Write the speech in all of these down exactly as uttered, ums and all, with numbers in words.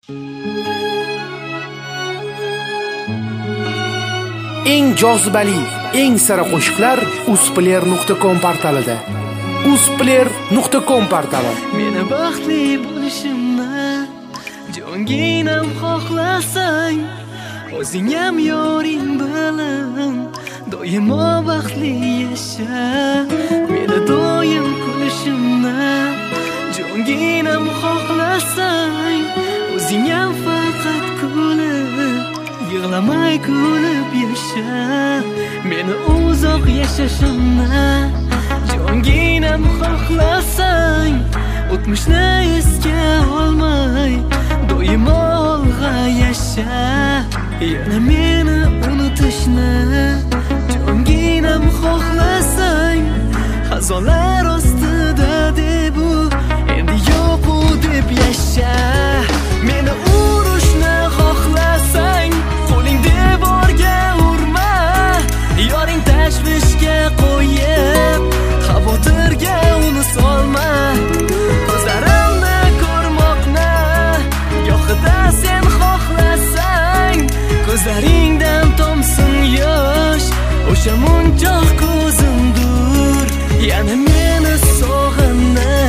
Eng jozibali, eng sara qo'shiqlar uzplayer nuqta com portalida. uzplayer nuqta com portali. Meni baxtli bo'lishimni jonginam xohlasang, o'zing ham yoring bilan doimo baxtli yasha. Meni doim kulishimni jonginam xohlasang, o'zing ham faqat kulib, yig'lamay kulib yasha. Meni uzoq yashashimni jonginam xohlasang, o'tmishni esga olmay doimo olg'a yasha. Yana meni unutishni jonginam xohlasang, xazonlar ostida deb u endi yo'q u deb yasha. Meni urushni xohlasang, qo'ling devorga urma, yoring tashvishga qo'yib xavotirga uni solma. Ko'zlarimni ko'rmoqni gohida sen xohlasang, ko'zlaringdan tomsin yosh, o'sha munchoq ko'zimdur. Yana meni sog'inni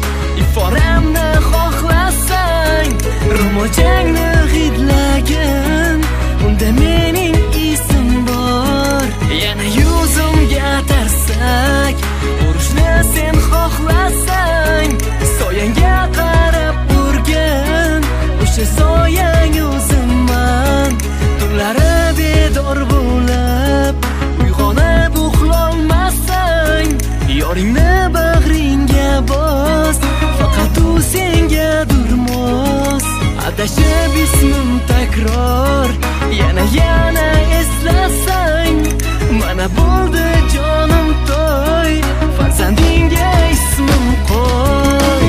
iforamni xohlasang, ro'molchangni hidlagin, unda mening isim bor. Yana yuzimga tarsak urushni sen xohlasang, soyangga qarab urgin, o'sha soyang o'zimman. Tunlari bedor bo'lib uyg'onib uxlolmasang, yoringni bag'ringga bos, faqat u senga durmos. Adashib ismim takror yana yana eslasang, mana bo'ldi jonim to'y, farzandingga ismim qo'y.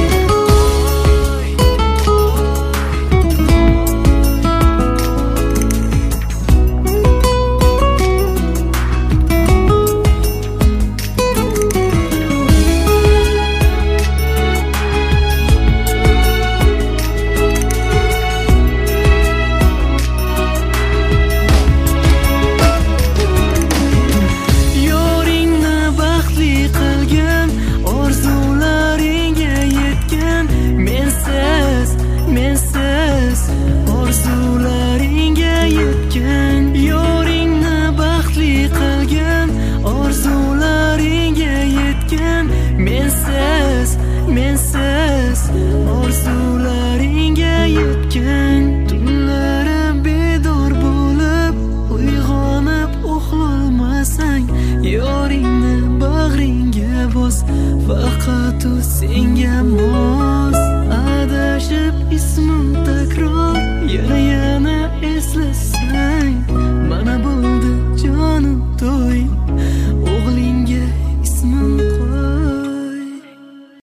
Yoringni bag'ringga bos, faqat u senga mos.